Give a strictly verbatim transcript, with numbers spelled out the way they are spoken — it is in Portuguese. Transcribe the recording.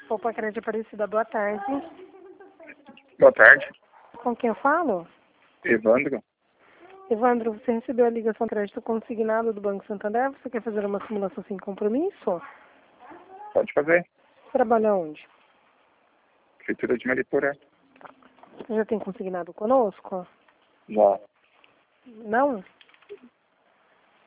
Opa, Crédito Aparecida, boa tarde. Boa tarde. Com quem eu falo? Evandro. Evandro, você recebeu a ligação crédito consignado do Banco Santander? Você quer fazer uma simulação sem compromisso? Pode fazer. Trabalha onde? Prefeitura de Mariporã. Você já tem consignado conosco? Já. Não?